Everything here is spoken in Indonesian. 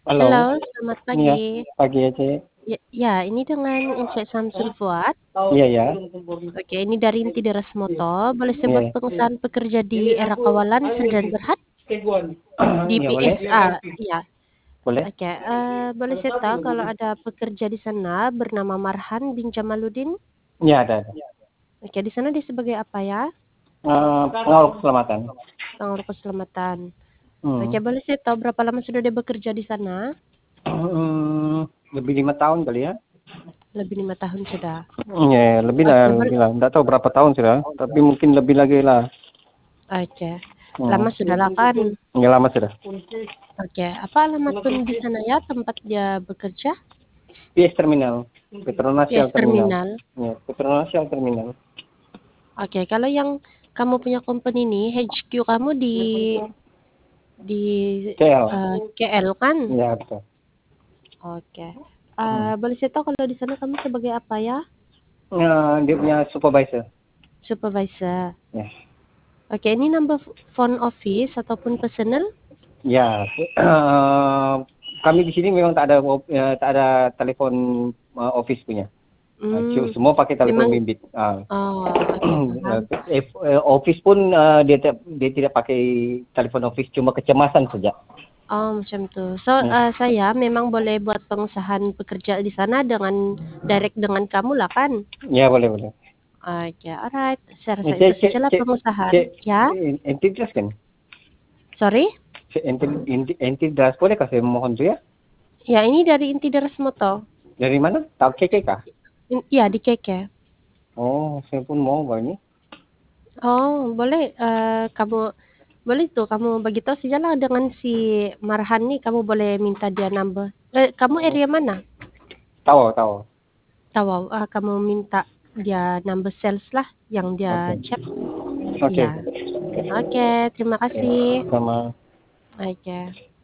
Halo, Halo, selamat iya, pagi. pagi ya, Cek. Ya, ini dengan Encik Samsul Fuad. Iya ya, Oke, ini dari Inti Deras Moto. Boleh saya iya buat ya. pengusahaan pekerja di era kawalan Sendirian Berhad di Iya boleh, PSA. Ya, boleh. oke. Boleh saya tahu kalau ada pekerja di sana bernama Marhan bin Jamaluddin? Iya ada. Oke, di sana dia sebagai apa ya? Pengawal keselamatan. Pengawal keselamatan. Oke, Hmm. boleh saya tahu berapa lama sudah dia bekerja di sana? Lebih 5 tahun kali ya. Lebih 5 tahun sudah. Iya, lebih lah, Oke, lebih lah. Nggak tahu berapa tahun sudah, tapi mungkin lebih lagi lah. oke. Hmm. Lama sudah lah kan? Nggak lama sudah. Oke, apa alamat pun di sana ya tempat dia bekerja? PS Terminal, Petronasial PS Terminal. Terminal. Ya, Petronasial Terminal. Oke, kalau yang kamu punya company ini HQ kamu di CL. KL kan? Ya betul. Oke. Hmm. Boleh saya tahu kalau di sana kamu sebagai apa ya? Dia punya supervisor. Supervisor. Ya. Oke, ini number phone office ataupun personal? Ya, kami di sini memang tak ada telepon office punya. Hmm, Semua pakai telepon memang. bimbit. Oh, oke paham. Office pun dia tidak pakai telepon office, cuma kecemasan saja. Oh, macam tu. So, Hmm. saya memang boleh buat pengusahaan pekerja di sana dengan direct dengan kamu lah kan? Ya boleh boleh. Oke, alright. Saya rasa itu Cek cek sajalah cek pengusahaan. cek Ya, enti jelas kan? sorry? Cek enti jelas boleh kasih mohon tu ya? Ya, ini dari Inti Deras Moto. Dari mana? Tahu keke kah? Iya, di Keke. Oh, saya pun mau ini. Oh, boleh. Kamu boleh tuh kamu bagi tahu sajalah dengan si Marhan nih. Kamu boleh minta dia number. Kamu area mana? Tahu tahu. Tahu. Kamu minta dia number sales lah yang dia Oke. chat. Oke. Iya. Oke, terima Ya, kasih. sama. Oke.